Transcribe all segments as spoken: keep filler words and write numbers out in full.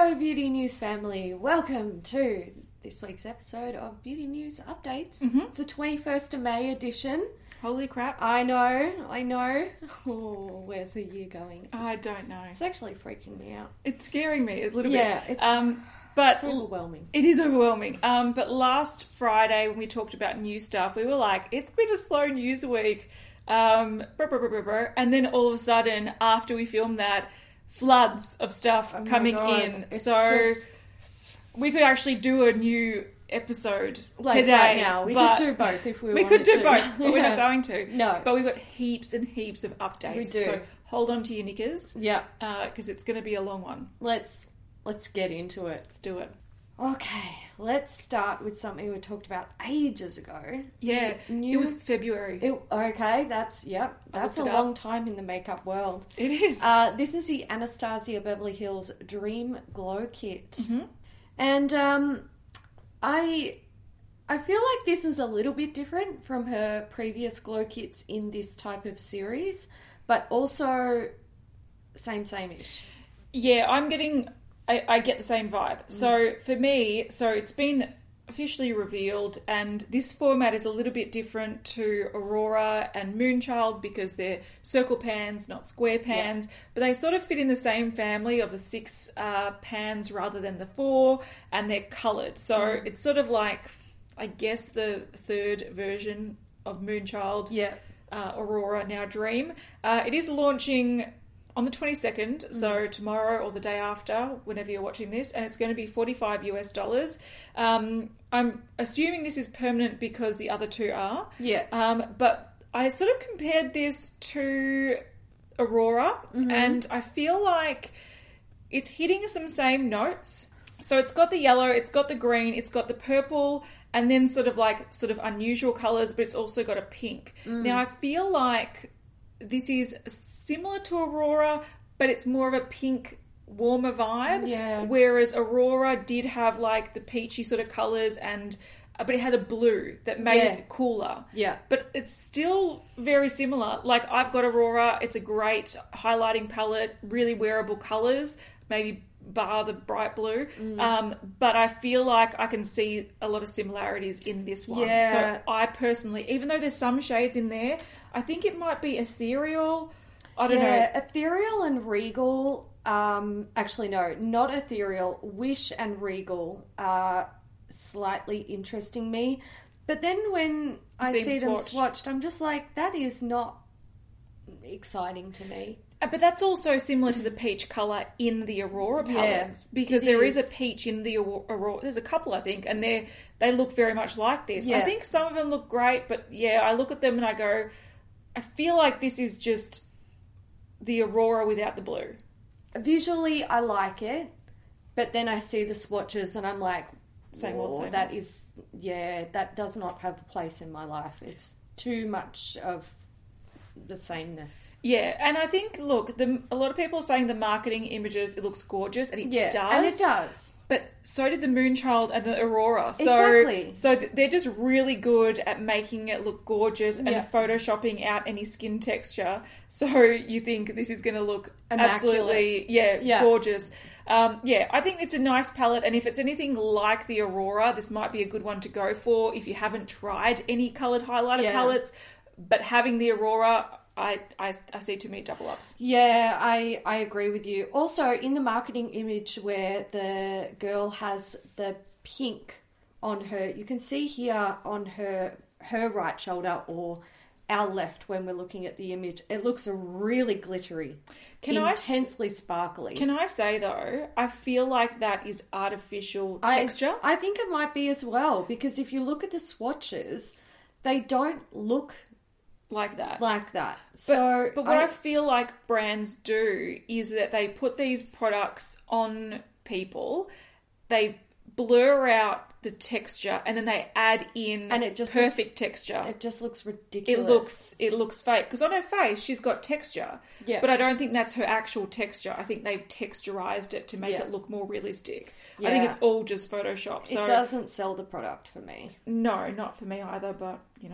Hello, Beauty News family. Welcome to this week's episode of Beauty News Updates. Mm-hmm. It's the twenty-first of May edition. Holy crap. I know, I know. Oh, where's the year going? I don't know. It's actually freaking me out. It's scaring me a little Yeah, bit. it's, um, but it's overwhelming. It is overwhelming. Um, but last Friday when we talked about new stuff, we were like, it's been a slow news week. Um, brr, brr, brr, brr, brr. And then all of a sudden, after we filmed that, floods of stuff Oh my coming God, in. it's So just- we could actually do a new episode Like today. right now. We but could do both if we, We wanted could do to. both, but we're not Yeah. going to. No. But we've got heaps and heaps of updates. We do. So hold on to your knickers. Yeah, Because it's going to be a long one. let's let's get into it. Let's do it. Okay, let's start with something we talked about ages ago. Yeah, New- it was February. It, okay, that's, yep, I that's a looked it up. long time in the makeup world. It is. Uh, this is the Anastasia Beverly Hills Dream Glow Kit. Mhm. And um, I I feel like this is a little bit different from her previous glow kits in this type of series, but also same, same-ish. Yeah, I'm getting... I, I get the same vibe. Mm. So for me, so it's been officially revealed, and this format is a little bit different to Aurora and Moonchild because they're circle pans, not square pans, but they sort of fit in the same family of the six uh, pans rather than the four, and they're coloured. So Mm. it's sort of like, I guess, the third version of Moonchild, Yeah. uh, Aurora, now Dream. Uh, it is launching on the twenty-second, so tomorrow or the day after, whenever you're watching this, and it's going to be forty-five US dollars. Um, I'm assuming this is permanent because the other two are. Yeah. Um, but I sort of compared this to Aurora, Mm-hmm. and I feel like it's hitting some same notes. So it's got the yellow, it's got the green, it's got the purple, and then sort of like sort of unusual colours, but it's also got a pink. Mm. Now I feel like this is similar to Aurora, but it's more of a pink, warmer vibe. Yeah. Whereas Aurora did have like the peachy sort of colours, and but it had a blue that made Yeah. it cooler. Yeah. But it's still very similar. Like, I've got Aurora. It's a great highlighting palette, really wearable colours, maybe bar the bright blue. Mm. Um, but I feel like I can see a lot of similarities in this one. Yeah. So I personally, even though there's some shades in there, I think it might be ethereal. I don't yeah, know. Ethereal and Regal, um, actually no, not Ethereal, Wish and Regal are slightly interesting me. But then when I See see them them swatched. swatched, I'm just like, that is not exciting to me. Uh, But that's also similar to the peach colour in the Aurora Yeah, palettes, because it there is. is. a peach in the Aur- Aurora. There's a couple, I think, and they they look very much like this. I Yeah. think some of them look great, but yeah, I look at them and I go, I feel like this is just the Aurora without the blue. Visually, I like it, but then I see the swatches and I'm like, Same old, "Whoa, same that old." is, yeah, that does not have a place in my life. It's too much of the sameness. Yeah, and I think, look, the, a lot of people are saying the marketing images, it looks gorgeous, and it Yeah, does. and it does. But so did the Moonchild and the Aurora. So, Exactly. So th- they're just really good at making it look gorgeous and Yeah. photoshopping out any skin texture. So you think this is going to look Immaculate. absolutely, yeah, Yeah. gorgeous. Um, yeah, I think it's a nice palette, and if it's anything like the Aurora, this might be a good one to go for if you haven't tried any coloured highlighter Yeah. palettes. But having the Aurora, I, I, I see too many double ups. Yeah, I, I agree with you. Also, in the marketing image where the girl has the pink on her, you can see here on her her right shoulder or our left when we're looking at the image, it looks really glittery, Can I s- intensely sparkly. Can I say, though, I feel like that is artificial I- texture. I think it might be as well, because if you look at the swatches, they don't look like that. like that. But, so, but what I, I, feel like brands do is that they put these products on people, they blur out the texture, and then they add in And it just perfect texture. it just looks It ridiculous. looks it looks fake because on her face she's got texture, Yeah. but I don't think that's her actual texture. I think they've texturized it to make Yeah. it look more realistic. I think Yeah. it's all just Photoshop. So It doesn't sell the product for me. no, not for me either. But you know,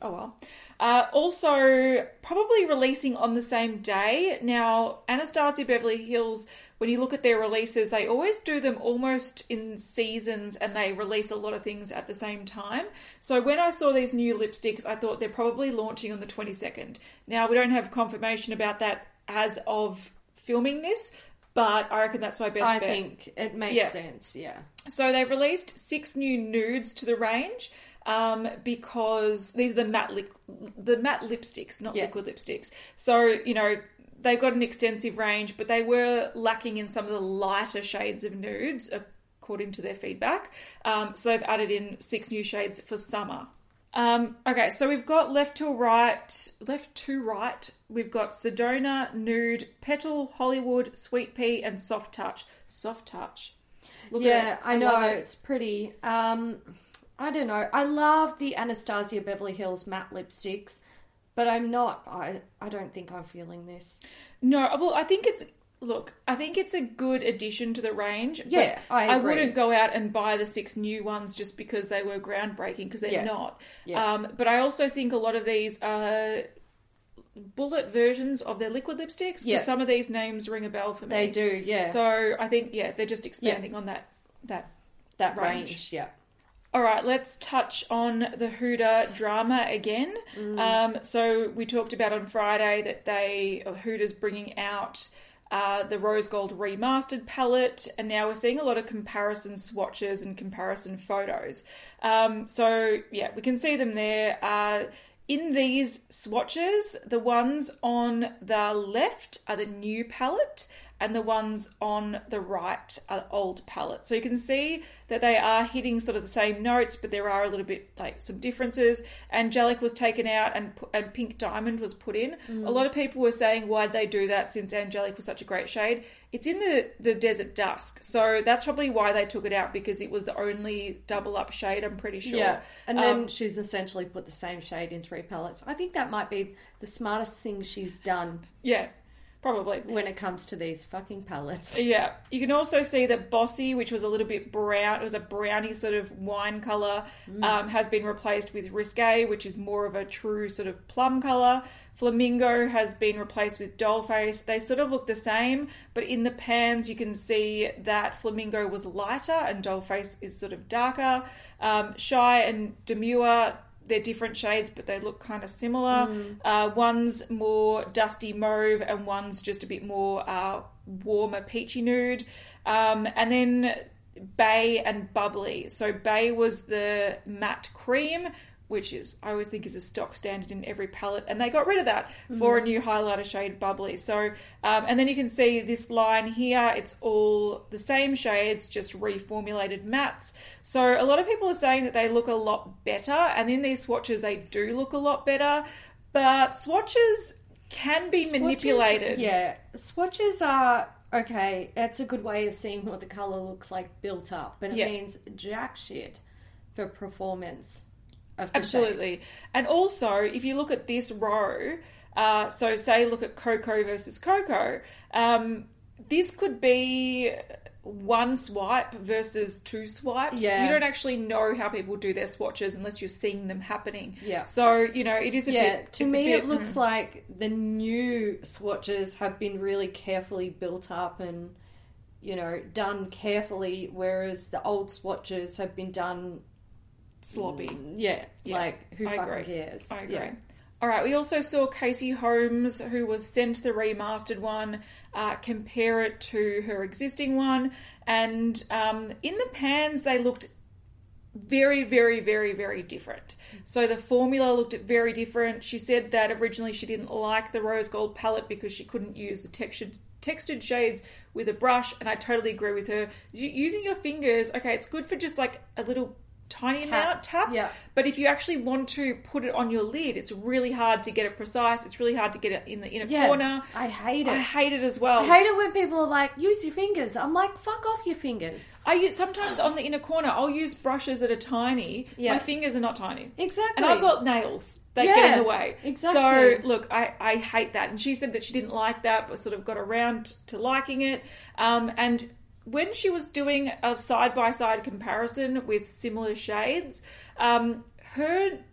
oh well. Uh, also, probably releasing on the same day. Now, Anastasia Beverly Hills, when you look at their releases, they always do them almost in seasons and they release a lot of things at the same time. So when I saw these new lipsticks, I thought they're probably launching on the twenty-second. Now, we don't have confirmation about that as of filming this, but I reckon that's my best I bet. I think it makes yeah. sense, yeah. So they've released six new nudes to the range um, because these are the matte, li- the matte lipsticks, not yeah. liquid lipsticks. So, you know, they've got an extensive range, but they were lacking in some of the lighter shades of nudes, according to their feedback. Um, so they've added in six new shades for summer. Um, okay, so we've got left to right, left to right, we've got Sedona, Nude, Petal, Hollywood, Sweet Pea, and Soft Touch. Soft Touch. Look yeah, I, I know, it. it's pretty. Um, I don't know. I love the Anastasia Beverly Hills matte lipsticks, but I'm not, I, I don't think I'm feeling this. No, well, I think it's, look, I think it's a good addition to the range. Yeah, but I agree. I wouldn't go out and buy the six new ones just because they were groundbreaking, because they're yeah. not. Yeah. Um, but I also think a lot of these are bullet versions of their liquid lipsticks, because yeah. some of these names ring a bell for me. They do, yeah. So I think, yeah, they're just expanding yeah. on that that that range. range. Yeah. All right, let's touch on the Huda drama again. Mm. Um, so we talked about on Friday that they Huda's bringing out uh, the Rose Gold Remastered palette, and now we're seeing a lot of comparison swatches and comparison photos. Um, so yeah, we can see them there. Uh, in these swatches, the ones on the left are the new palette, and the ones on the right are old palette. So you can see that they are hitting sort of the same notes, but there are a little bit like some differences. Angelic was taken out and and Pink Diamond was put in. Mm. A lot of people were saying, why'd they do that since Angelic was such a great shade? It's in the, the Desert Dusk. So that's probably why they took it out, because it was the only double up shade, I'm pretty sure. Yeah, and then um, she's essentially put the same shade in three palettes. I think that might be the smartest thing she's done. Yeah. Probably. When it comes to these fucking palettes. Yeah. You can also see that Bossy, which was a little bit brown, it was a browny sort of wine colour, mm. um, has been replaced with Risque, which is more of a true sort of plum colour. Flamingo has been replaced with Dollface. They sort of look the same, but in the pans you can see that Flamingo was lighter and Dollface is sort of darker. Um, Shy and Demure, they're different shades, but they look kind of similar. Mm. Uh, one's more dusty mauve and one's just a bit more uh, warmer peachy nude. Um, and then Bay and Bubbly. So Bay was the matte cream, which is, I always think is a stock standard in every palette. And they got rid of that mm. for a new highlighter shade, Bubbly. So, um, and then you can see this line here, it's all the same shades, just reformulated mattes. So a lot of people are saying that they look a lot better. And in these swatches, they do look a lot better. But swatches can be swatches, manipulated. Yeah, swatches are... Okay, that's a good way of seeing what the colour looks like built up. But it yeah. means jack shit for performance. Absolutely. Shade. And also, if you look at this row, uh, so say look at Cocoa versus Cocoa, um, this could be one swipe versus two swipes. Yeah. You don't actually know how people do their swatches unless you're seeing them happening. Yeah. So, you know, it is a yeah, bit... To me, bit, it looks mm. like the new swatches have been really carefully built up and, you know, done carefully, whereas the old swatches have been done... sloppy. Yeah, yeah, like who I fucking agree. cares? I agree. Yeah. All right, we also saw Casey Holmes, who was sent the remastered one, uh, compare it to her existing one, and um, in the pans they looked very, very, very, very different. So the formula looked very different. She said that originally she didn't like the rose gold palette because she couldn't use the textured textured shades with a brush, and I totally agree with her. Using your fingers, okay, it's good for just like a little tiny tap. amount tap, yeah. But if you actually want to put it on your lid, it's really hard to get it precise. It's really hard to get it in the inner yeah, corner. I hate it. I hate it as well. I hate it when people are like, use your fingers. I'm like, fuck off your fingers. I use sometimes on the inner corner, I'll use brushes that are tiny. Yeah. My fingers are not tiny. Exactly. And I've got nails that yeah, get in the way. Exactly. So, look, I, I hate that. And she said that she didn't like that, but sort of got around to liking it. Um, and when she was doing a side-by-side comparison with similar shades, um, her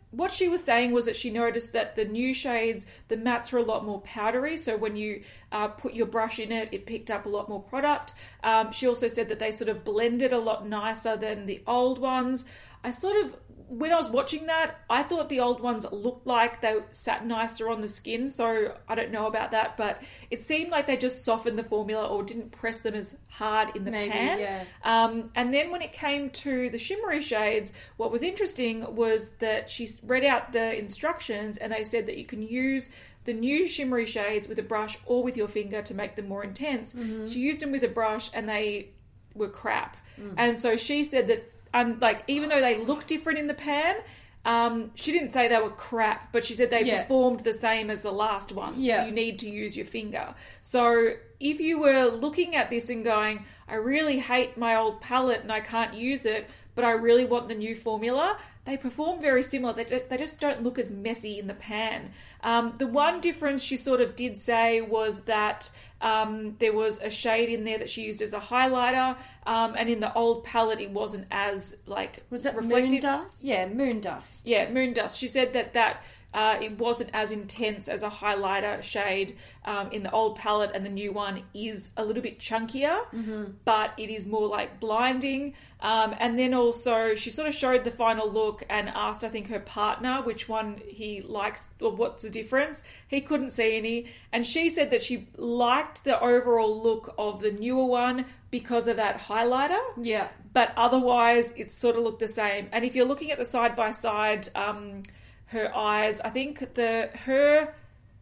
what she was saying was that she noticed that the new shades, the mattes were a lot more powdery. So when you uh, put your brush in it, it picked up a lot more product. Um, she also said that they sort of blended a lot nicer than the old ones. I sort of, when I was watching that, I thought the old ones looked like they sat nicer on the skin. So I don't know about that, but it seemed like they just softened the formula or didn't press them as hard in the Maybe, pan. yeah. Um, and then when it came to the shimmery shades, what was interesting was that she read out the instructions and they said that you can use the new shimmery shades with a brush or with your finger to make them more intense. Mm-hmm. She used them with a brush and they were crap. Mm. And so she said that And like, even though they look different in the pan, um, she didn't say they were crap, but she said they yeah. performed the same as the last ones. Yeah. So you need to use your finger. So if you were looking at this and going, I really hate my old palette and I can't use it, but I really want the new formula, they perform very similar. They, they just don't look as messy in the pan. Um, the one difference she sort of did say was that um, there was a shade in there that she used as a highlighter, um, and in the old palette it wasn't as like was it reflective. moon dust? Yeah, moon dust. Yeah, moon dust. She said that that uh, it wasn't as intense as a highlighter shade um, in the old palette, and the new one is a little bit chunkier, mm-hmm. but it is more like blinding. Um, and then also she sort of showed the final look and asked, I think, her partner which one he likes or what's the difference. He couldn't see any, and she said that she liked the overall look of the newer one because of that highlighter. Yeah. But otherwise it sort of looked the same. And if you're looking at the side by side, um, her eyes, I think the her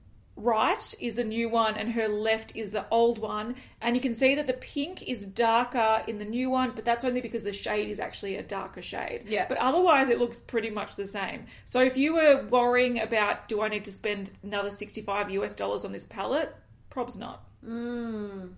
right is the new one and her left is the old one, and you can see that the pink is darker in the new one, but that's only because the shade is actually a darker shade. Yeah. But otherwise it looks pretty much the same. So if you were worrying about, do I need to spend another sixty-five US dollars on this palette? Probs not. Mm.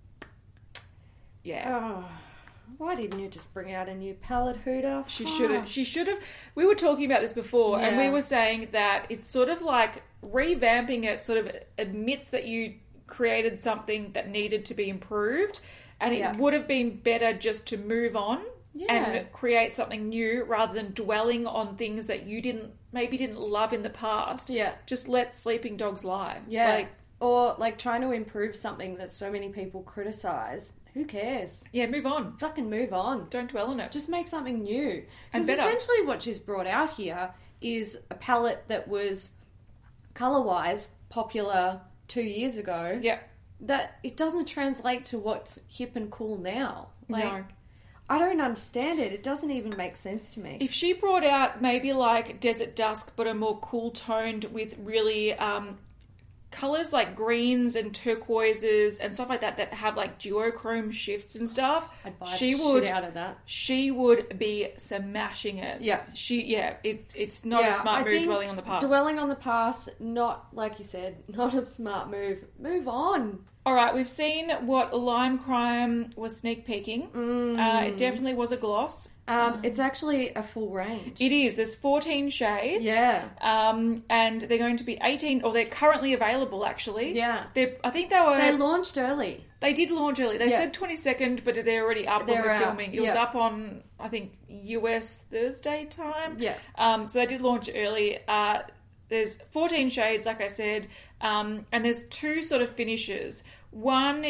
Yeah. Oh, why didn't you just bring out a new palette, Huda? She should have. She should have. We were talking about this before, Yeah. and we were saying that it's sort of like revamping it. Sort of admits that you created something that needed to be improved, and it Yeah. would have been better just to move on Yeah. and create something new rather than dwelling on things that you didn't maybe didn't love in the past. Yeah. Just let sleeping dogs lie. Yeah. Like, or like trying to improve something that so many people criticize. Who cares? yeah, move on. Fucking move on. Don't dwell on it. Just make something new. And Because better. essentially what she's brought out here is a palette that was colour-wise popular two years ago. Yeah. That it doesn't translate to what's hip and cool now. Like, No. I don't understand it. It doesn't even make sense to me. If she brought out maybe like Desert Dusk, but a more cool toned with really um, colours like greens and turquoises and stuff like that that have like duochrome shifts and stuff, I'd buy she the would shit out of that. she would be smashing it. Yeah. She yeah, it it's not a Yeah, smart I move think dwelling on the past. Dwelling on the past, not, like you said, not a smart move. Move on. All right, we've seen what Lime Crime was sneak peeking. Mm. Uh, it definitely was a gloss. Um, it's actually a full range. It is. There's fourteen shades. Yeah. Um, and they're going to be eighteen, or they're currently available, actually. Yeah. They're, I think they were... They launched early. They did launch early. They Yeah. said twenty-second, but they're already up They're when we're out. filming. It was Yeah. up on, I think, U S Thursday time. Yeah. Um, so they did launch early. Uh, there's fourteen shades, like I said, um, and there's two sort of finishes. One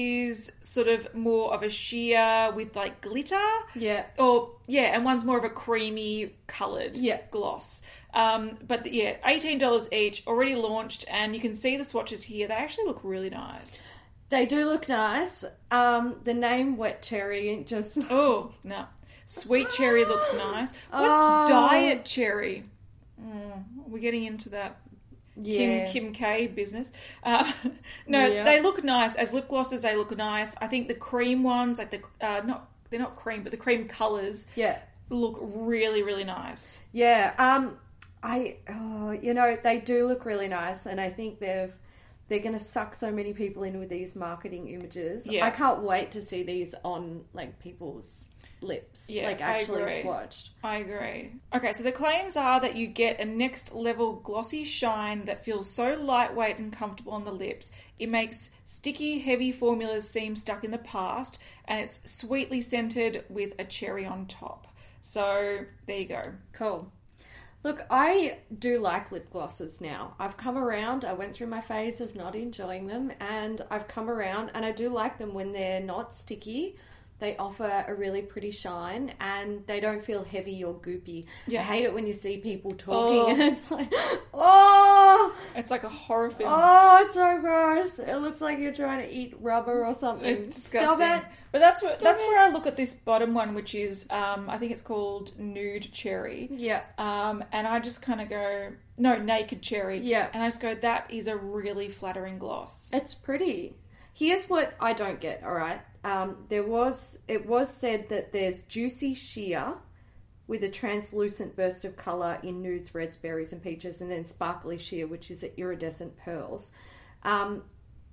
is sort of more of a sheer with like glitter. Yeah. Or, yeah, and one's more of a creamy coloured Yeah. gloss. Um, but yeah, eighteen dollars each, already launched, and you can see the swatches here. They actually look really nice. They do look nice. Um, the name Wet Cherry just... Oh, no. Sweet cherry looks nice. What Oh. diet cherry? Mm, we're getting into that Yeah. Kim Kim K business. Uh, no, Yeah. they look nice. As lip glosses, they look nice. I think the cream ones, like the, uh, not, they're not cream, but the cream colours Yeah. look really, really nice. Yeah. Um, I, oh, you know, they do look really nice, and I think they've, they're going to suck so many people in with these marketing images. Yeah. I can't wait to see these on, like, people's lips. Yeah, like, I actually agree. swatched. I agree. Okay, so the claims are that you get a next level glossy shine that feels so lightweight and comfortable on the lips. It makes sticky, heavy formulas seem stuck in the past, and it's sweetly scented with a cherry on top. So there you go. Cool. Look, I do like lip glosses now. I've come around. I went through my phase of not enjoying them, and I've come around, and I do like them when they're not sticky. They offer a really pretty shine, and they don't feel heavy or goopy. Yeah. I hate it when you see people talking, Oh. and it's like, oh, It's like a horror film. oh, it's so gross. It looks like you're trying to eat rubber or something. It's disgusting. Stop it. But that's what Stop that's it. where I look at this bottom one, which is um, I think it's called Nude Cherry. Yeah. Um, and I just kind of go, no, Naked Cherry. Yeah. And I just go, that is a really flattering gloss. It's pretty. Here's what I don't get, all right? Um, there was, it was said that there's juicy sheer with a translucent burst of colour in nudes, reds, berries and peaches, and then sparkly sheer, which is iridescent pearls. Um,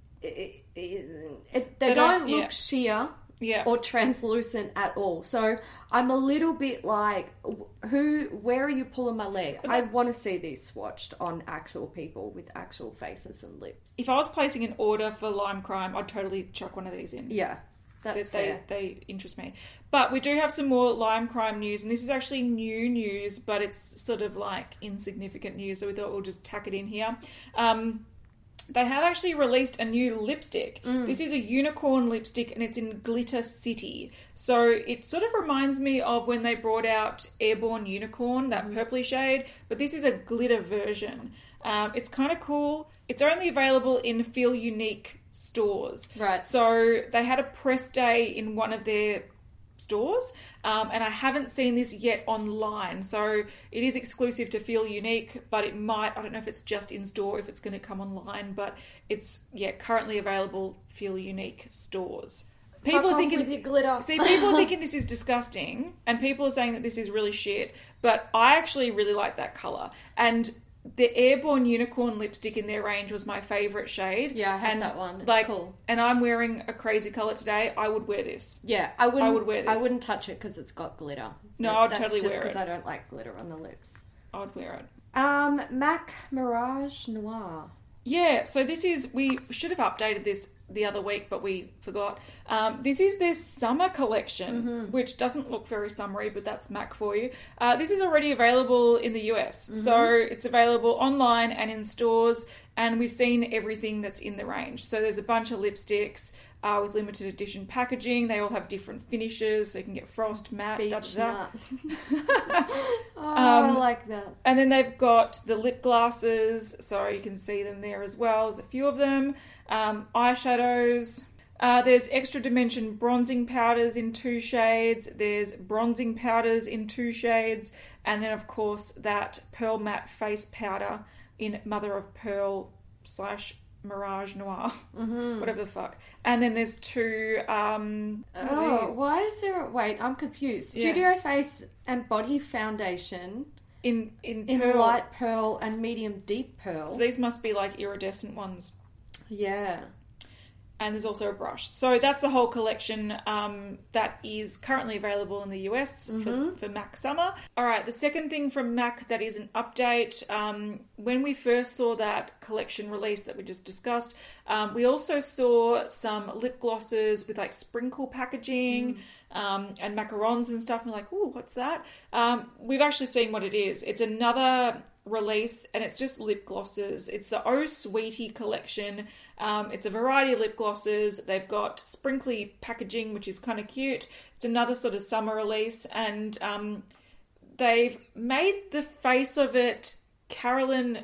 it, it, it, they, They don't, don't- look yeah. sheer Yeah. or translucent at all. So I'm a little bit like, who? Where are you pulling my leg? I want to see these swatched on actual people with actual faces and lips. If I was placing an order for Lime Crime, I'd totally chuck one of these in. Yeah, that's they, fair. they, they interest me. But we do have some more Lime Crime news, and this is actually new news, but it's sort of like insignificant news, so we thought we'll just tack it in here. Um... They have actually released a new lipstick. Mm. This is a unicorn lipstick and it's in Glitter City. So it sort of reminds me of when they brought out Airborne Unicorn, that Mm. purpley shade, but this is a glitter version. Um, it's kind of cool. It's only available in Feel Unique stores. Right. So they had a press day in one of their stores, um, and I haven't seen this yet online, so it is exclusive to Feel Unique, but it might, I don't know if it's just in store, if it's going to come online, but it's, yeah, currently available Feel Unique stores. People Fuck are off thinking, with your glitter. see, people are thinking this is disgusting, and people are saying that this is really shit, but I actually really like that colour, and the Airborne Unicorn lipstick in their range was my favourite shade. Yeah, I have and that one. It's like, cool. And I'm wearing a crazy colour today. I would wear this. Yeah, I wouldn't. I would wear this. I wouldn't touch it because it's got glitter. No, But I'd that's totally just wear it. because I don't like glitter on the lips. I'd wear it. Um, Mac Mirage Noir. Yeah, so this is, we should have updated this the other week, but we forgot. Um, this is their summer collection, Mm-hmm. which doesn't look very summery, but that's MAC for you. Uh, this is already available in the U S, Mm-hmm. so it's available online and in stores, and we've seen everything that's in the range. So there's a bunch of lipsticks uh, with limited edition packaging. They all have different finishes, so you can get frost, matte, da, Beach da, da. nut. Oh, I Um, like that. And then they've got the lip glasses, so you can see them there as well. There's a few of them. Um, eyeshadows. Uh, there's extra dimension bronzing powders in two shades. There's bronzing powders in two shades. And then, of course, that Pearl Matte face powder in Mother of Pearl slash Mirage Noir. Mm-hmm. Whatever the fuck. And then there's two... Um, what are Oh, these? why is there? A, wait, I'm confused. Yeah. Studio Face and Body Foundation In, in, in pearl. light pearl and medium deep pearl. So these must be like iridescent ones. Yeah. And there's also a brush. So that's the whole collection um, that is currently available in the U S Mm-hmm. for, for MAC Summer. All right, the second thing from MAC that is an update, um, when we first saw that collection release that we just discussed, um, we also saw some lip glosses with like sprinkle packaging Mm. um, and macarons and stuff. And we're like, ooh, what's that? Um, we've actually seen what it is. It's another release and it's just lip glosses. It's the Oh Sweetie collection. Um, it's a variety of lip glosses. They've got sprinkly packaging, which is kind of cute. It's another sort of summer release, and um, they've made the face of it Carolyn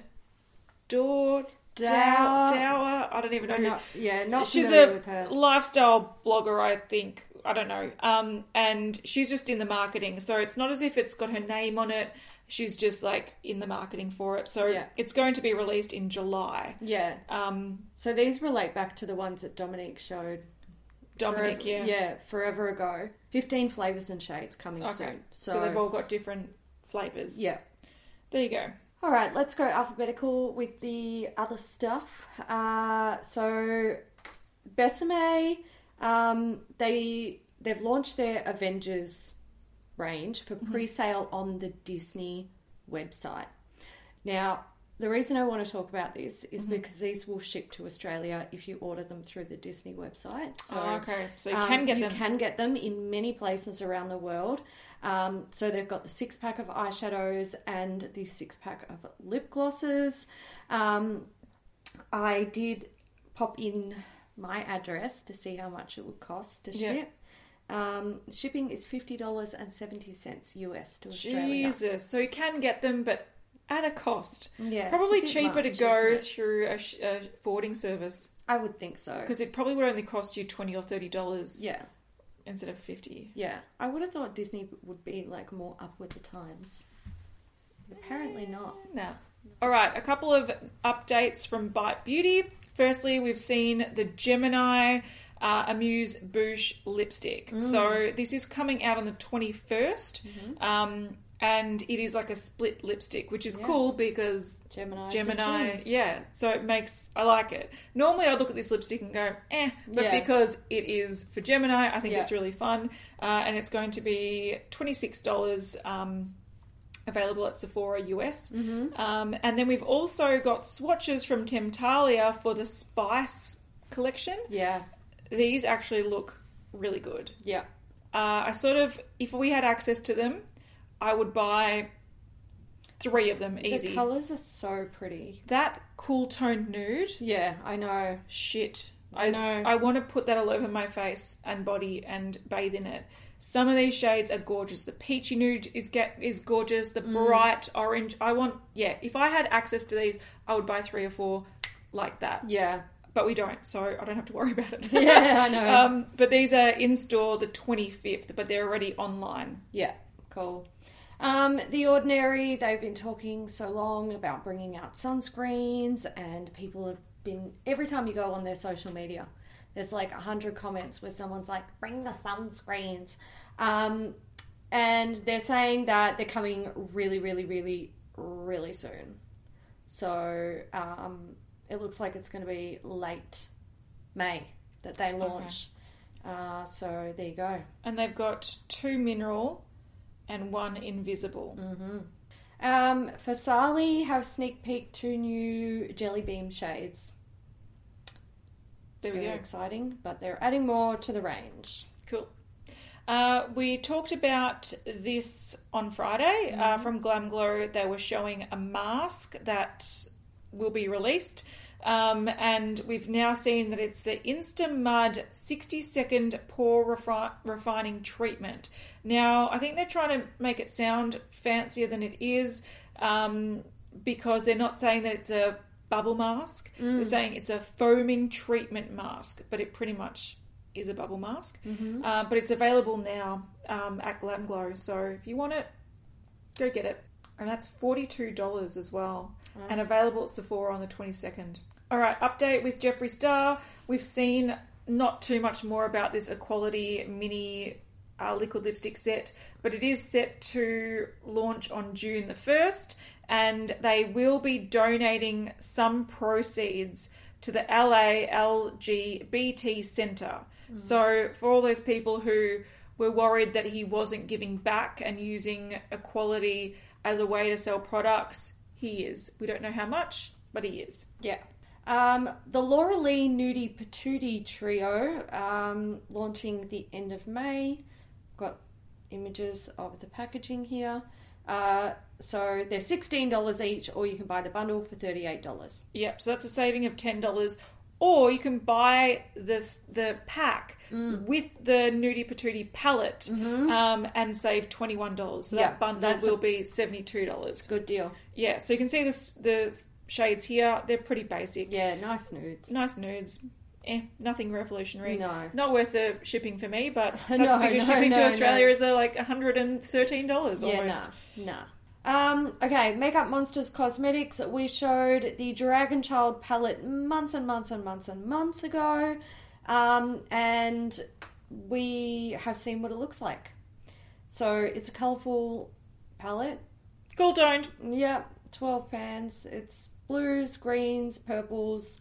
Dow Dow- Dower. I don't even know. We're Who. not- yeah, not She's familiar a with her. lifestyle blogger, I think. I don't know. Um, and she's just in the marketing, so it's not as if it's got her name on it. She's just like in the marketing for it. So Yeah. it's going to be released in July. Yeah. Um, So these relate back to the ones that Dominique showed. Dominic, forever, yeah. Yeah, forever ago. fifteen flavours and shades coming Okay. soon. So, So, they've all got different flavours. yeah. There you go. All right, let's go alphabetical with the other stuff. Uh, so, Besame, um, they they've launched their Avengers range for pre-sale on the Disney website. Now, the reason I want to talk about this is Mhm. because these will ship to Australia if you order them through the Disney website. So, oh, okay. So you um, can get you them. can get them in many places around the world. Um, so they've got the six pack of eyeshadows and the six pack of lip glosses. Um, I did pop in my address to see how much it would cost to Yeah. ship. Um, shipping is fifty dollars and seventy cents U S to Australia. Jesus. So you can get them, but at a cost. Yeah, Probably it's a bit cheaper to much, go isn't it? through a, sh- a forwarding service I would think so. because it probably would only cost you twenty or thirty dollars Yeah, instead of fifty. yeah. I would have thought Disney would be like more up with the times. But apparently not. No. All right, a couple of updates from Bite Beauty. Firstly, we've seen the Gemini uh, Amuse Bouche lipstick. Mm. So this is coming out on the twenty-first, Mm-hmm. um, and it is like a split lipstick, which is Yeah. cool because Gemini. Gemini, yeah. So it makes, I like it. Normally I look at this lipstick and go, eh, but Yeah. because it is for Gemini, I think Yeah. it's really fun. Uh, and it's going to be twenty-six dollars um, available at Sephora U S. Mm-hmm. Um, and then we've also got swatches from Temptalia for the Spice collection. Yeah, These actually look really good. yeah. Uh, I sort of, if we had access to them, I would buy three of them easy. The colours are so pretty. That cool toned nude, Yeah, I know. shit. I know. I want to put that all over my face and body and bathe in it. Some of these shades are gorgeous. The peachy nude is get is gorgeous. The Mm. bright orange. I want, yeah. If I had access to these, I would buy three or four like that. Yeah. But we don't, so I don't have to worry about it. Yeah, I know. um, but these are in store the twenty-fifth, but they're already online. Yeah, cool. Um, The Ordinary, they've been talking so long about bringing out sunscreens, and people have been, every time you go on their social media, there's like a hundred comments where someone's like, bring the sunscreens. Um, and they're saying that they're coming really, really, really, really soon. So um, it looks like it's going to be late May that they launch. Uh, so there you go. And they've got two mineral and one invisible. Mm-hmm. Um, for Sally, have sneak peek two new Jelly Beam shades. There we Very go. exciting, but they're adding more to the range. Cool. Uh, we talked about this on Friday uh, from Glam Glow. They were showing a mask that will be released. Um, and we've now seen that it's the Instamud sixty second pore refi- refining treatment. Now, I think they're trying to make it sound fancier than it is um, because they're not saying that it's a bubble mask. Mm. They're saying it's a foaming treatment mask, but it pretty much is a bubble mask. Mm-hmm. Uh, but it's available now um, at Glam Glow. So if you want it, go get it. And that's forty-two dollars as well. Wow. And available at Sephora on the twenty-second. All right, update with Jeffree Star. We've seen not too much more about this Equality mini uh, liquid lipstick set, but it is set to launch on June the first, and they will be donating some proceeds to the L A L G B T Centre. Mm. So for all those people who were worried that he wasn't giving back and using Equality as a way to sell products, he is. We don't know how much, but he is. Yeah. Um, the Laura Lee Nudie Patootie Trio, um, launching the end of May. Got images of the packaging here. Uh, so they're sixteen dollars each, or you can buy the bundle for thirty-eight dollars. Yep, so that's a saving of ten dollars. Or you can buy the the pack Mm. with the Nudie Patootie palette Mm-hmm. um, and save twenty-one dollars. So Yeah, that bundle that's will a- be seventy-two dollars. Good deal. Yeah, so you can see this, the shades here. They're pretty basic. Yeah, nice nudes. Nice nudes. Eh, nothing revolutionary. No. Not worth the shipping for me, but that's No, because no, shipping to no, Australia no. is uh, like one hundred thirteen dollars Yeah, almost. nah, nah. Um, okay, Makeup Monsters Cosmetics. We showed the Dragon Child palette months and months and months and months ago. Um, and we have seen what it looks like. So it's a colourful palette. Gold toned. Yep, twelve pans. It's blues, greens, purples,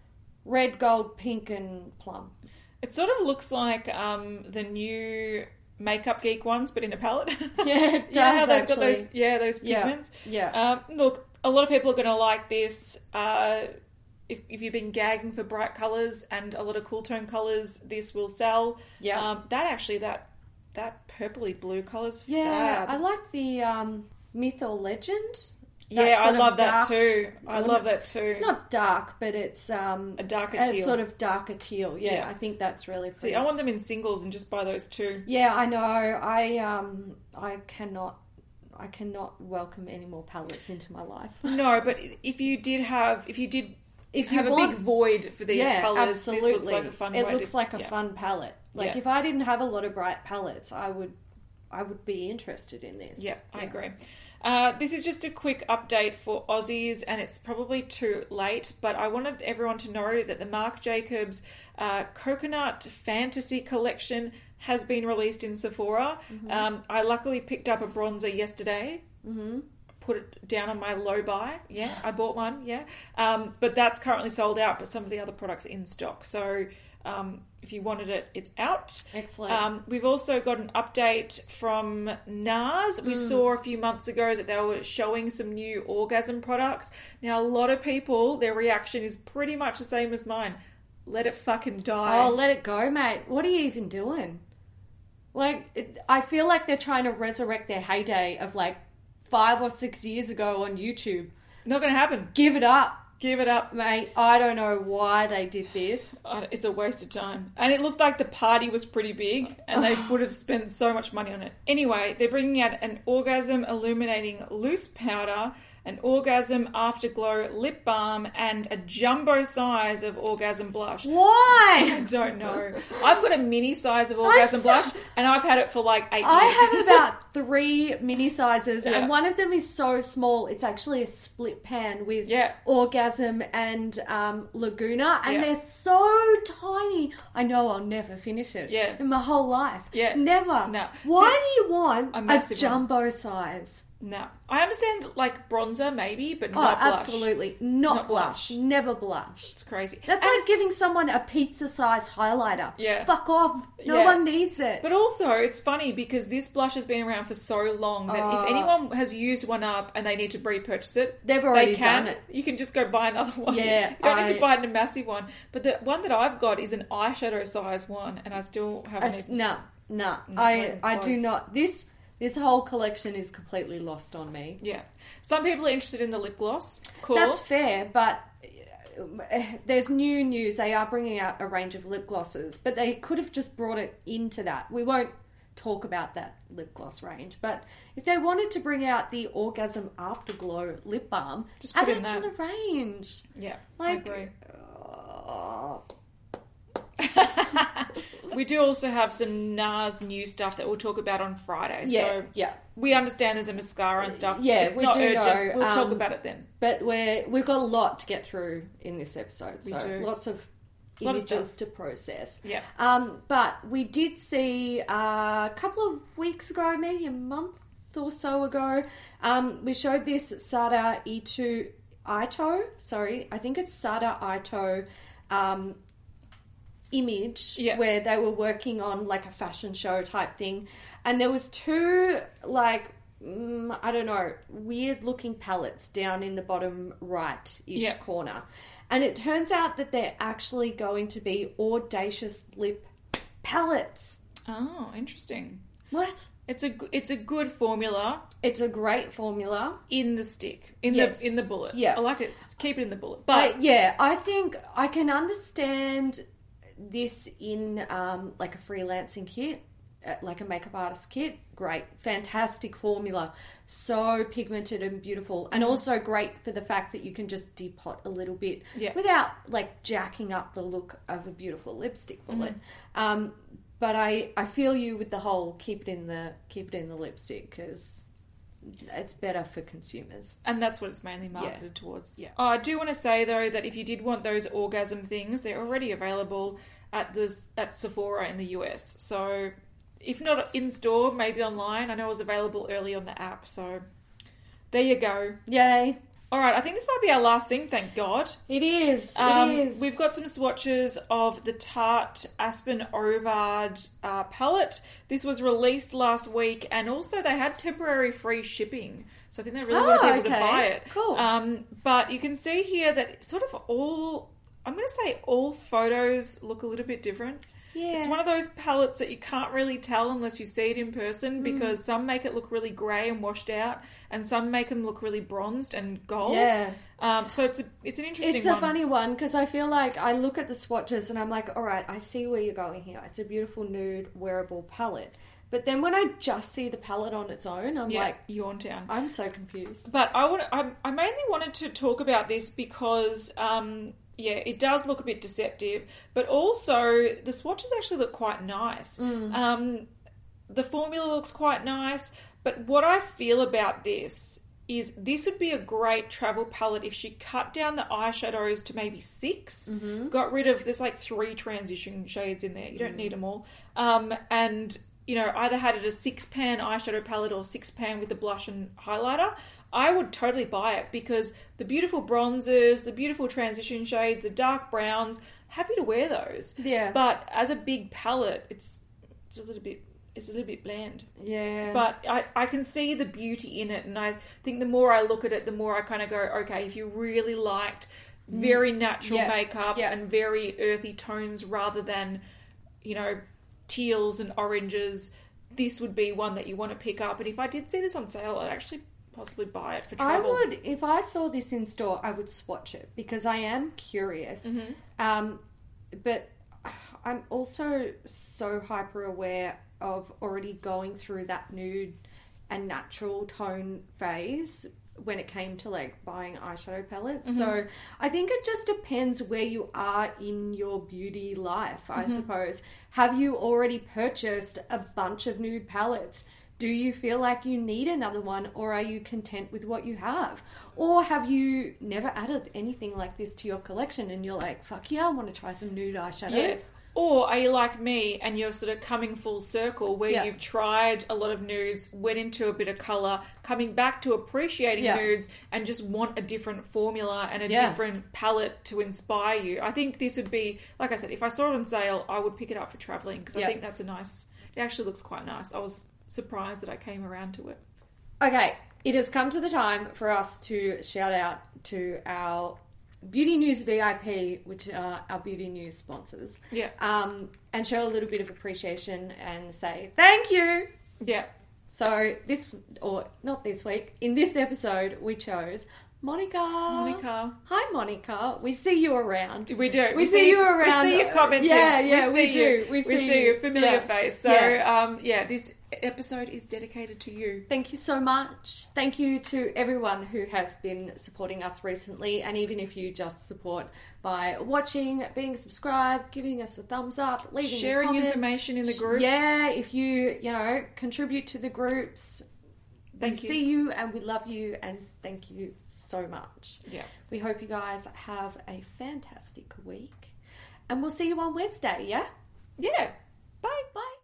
red, gold, pink, and plum. It sort of looks like um, the new Makeup Geek ones, but in a palette. Yeah, it does yeah, how they've actually. got those, yeah, those Yeah, pigments. yeah. Um, look, a lot of people are going to like this. Uh, if, if you've been gagging for bright colours and a lot of cool tone colours, this will sell. Yeah. Um, that actually, that that purpley blue colour's Yeah, fab. I like the um, myth or legend. Yeah, That I sort of love that dark- too. I love that too. It's not dark, but it's um, A darker a teal. sort of darker teal. Yeah, Yeah. I think that's really pretty. See, I want them in singles and just buy those two. Yeah, I know. I um, I cannot, I cannot welcome any more palettes into my life. No, but if you did have, if you did If you have a want, big void for these yeah, colours, absolutely. this looks like a fun It way looks to, like a yeah. fun palette. Like Yeah. if I didn't have a lot of bright palettes, I would, I would be interested in this. Yeah, I agree. Uh, this is just a quick update for Aussies, and it's probably too late, but I wanted everyone to know that the Marc Jacobs uh, Coconut Fantasy Collection has been released in Sephora. Mm-hmm. Um, I luckily picked up a bronzer yesterday. Mm-hmm. Put it down on my low buy. Yeah, I bought one. Yeah. Um, but that's currently sold out, but some of the other products are in stock. So um, if you wanted it, it's out. Excellent. Um, we've also got an update from NARS. We Mm. saw a few months ago that they were showing some new orgasm products. Now, a lot of people, their reaction is pretty much the same as mine. Let it fucking die. Oh, let it go, mate. What are you even doing? Like, it, I feel like they're trying to resurrect their heyday of like five or six years ago on YouTube. Not going to happen. Give it up, Give it up. mate. I don't know why they did this. Uh, It's a waste of time. And it looked like the party was pretty big and they would have spent so much money on it. Anyway, they're bringing out an orgasm illuminating loose powder, an orgasm afterglow lip balm, and a jumbo size of orgasm blush. Why? I don't know. I've got a mini size of orgasm so- blush and I've had it for like eight I years. have about three mini sizes, Yeah. and one of them is so small. It's actually a split pan with Yeah. Orgasm and um, Laguna, and Yeah. they're so tiny. I know I'll never finish it. Yeah. In my whole life. Yeah. Never. No. Why See, do you want a a, massive one. jumbo size? No. I understand like bronzer maybe, but Oh, not blush. absolutely not, Not blush. blush. Never blush. It's crazy. That's And like giving someone a pizza-sized highlighter. Yeah. Fuck off. No Yeah. one needs it. But also, it's funny because this blush has been around for so long that Oh. if anyone has used one up and they need to repurchase it, They've already they can. done it. You can just go buy another one. Yeah, you don't need I- to buy it in a massive one. But the one that I've got is an eyeshadow size one, and I still haven't. I, even... no, no. Not I even I do close. not. This this whole collection is completely lost on me. Yeah, some people are interested in the lip gloss. Cool. That's fair, but uh, there's new news. They are bringing out a range of lip glosses, but they could have just brought it into that. We won't talk about that lip gloss range, but if they wanted to bring out the Orgasm Afterglow lip balm, Just add put it in to that. the range. Yeah, Like, I agree. uh, We do also have some NARS new stuff that we'll talk about on Friday. yeah, So yeah. we understand there's a mascara and stuff. Yeah, it's we not do urgent. know, We'll talk um, about it then. But we're we've got a lot to get through in this episode, We so do. lots of Lot of images stuff. to process. Yeah. Um, but we did see uh, a couple of weeks ago, maybe a month or so ago, um, we showed this Sada Ito Ito. Sorry, I think it's Sada Ito. Um, image Yeah. where they were working on like a fashion show type thing, and there was two like mm, I don't know, weird looking palettes down in the bottom right ish Yeah. corner, and it turns out that they're actually going to be audacious lip palettes. Oh, interesting. What? It's a it's a good formula It's a great formula. in the stick in Yes. the in the bullet. Yeah. I like it. Keep it in the bullet. But But yeah, I think I can understand this in um, like a freelancing kit, uh, like a makeup artist kit. Great, fantastic formula, so pigmented and beautiful, and also great for the fact that you can just depot a little bit Yeah. without like jacking up the look of a beautiful lipstick bullet. Um, but I, I feel you with the whole keep it in the keep it in the lipstick because it's better for consumers. and that's what it's mainly marketed towards. Yeah. Oh, I do want to say though that if you did want those orgasm things, they're already available at the at Sephora in the U S. So if not in store, maybe online. I know it was available early on the app. So there you go. Yay! All right, I think this might be our last thing, thank God. It is. Um, it is. We've got some swatches of the Tarte Aspen Ovard uh, palette. This was released last week, and also they had temporary free shipping. So I think they really Oh, want to be able okay. to buy it. Cool. Um, but you can see here that sort of all, I'm going to say all photos look a little bit different. Yeah. It's one of those palettes that you can't really tell unless you see it in person, because mm. some make it look really grey and washed out, and some make them look really bronzed and gold. Yeah. Um, so it's a, it's an interesting It's one. a funny one because I feel like I look at the swatches and I'm like, all right, I see where you're going here. It's a beautiful nude wearable palette. But then when I just see the palette on its own, I'm yeah, like, Yawn Town. I'm so confused. But I want I, I mainly wanted to talk about this because, um, yeah, it does look a bit deceptive, but also the swatches actually look quite nice. Mm. Um, the formula looks quite nice, but what I feel about this is this would be a great travel palette if she cut down the eyeshadows to maybe six, Mm-hmm. got rid of, there's like three transition shades in there, you don't mm. need them all, um, and, you know, either had it a six-pan eyeshadow palette or six-pan with the blush and highlighter. I would totally buy it because the beautiful bronzes, the beautiful transition shades, the dark browns, happy to wear those. Yeah. But as a big palette, it's it's a little bit it's a little bit bland. Yeah. But I, I can see the beauty in it, and I think the more I look at it, the more I kind of go, okay, if you really liked very natural yeah. makeup yeah. and very earthy tones rather than, you know, teals and oranges, this would be one that you want to pick up. And if I did see this on sale, I'd actually possibly buy it for travel. I would, if I saw this in store, I would swatch it because I am curious. Mm-hmm. Um, but I'm also so hyper aware of already going through that nude and natural tone phase when it came to like buying eyeshadow palettes. Mm-hmm. So I think it just depends where you are in your beauty life, I mm-hmm. suppose. Have you already purchased a bunch of nude palettes? Do you feel like you need another one, or are you content with what you have? Or have you never added anything like this to your collection and you're like, fuck yeah, I want to try some nude eyeshadows? Yeah. Or are you like me and you're sort of coming full circle where yeah. you've tried a lot of nudes, went into a bit of colour, coming back to appreciating yeah. nudes and just want a different formula and a yeah. different palette to inspire you? I think this would be, like I said, if I saw it on sale, I would pick it up for travelling because yeah. I think that's a nice, it actually looks quite nice. I was surprised that I came around to it. Okay, it has come to the time for us to shout out to our Beauty News V I P, which are our Beauty News sponsors. Yeah. Um, and show a little bit of appreciation and say thank you. Yeah. So this, or not this week, in this episode, we chose Monica. Monica. Hi, Monica. We see you around. We do. We, we see, see you around. We see you commenting. Yeah, yeah, we, we, we see do. You. We see, we see you. your familiar yeah. face. So, yeah. um, yeah, this episode is dedicated to you. Thank you so much. Thank you to everyone who has been supporting us recently, and even if you just support by watching, being subscribed, giving us a thumbs up, leaving sharing a comment. information in the group. Yeah, if you, you know, contribute to the groups. Thank we you. see you and we love you and thank you so much. Yeah. We hope you guys have a fantastic week and we'll see you on Wednesday, yeah? Yeah. Bye. Bye.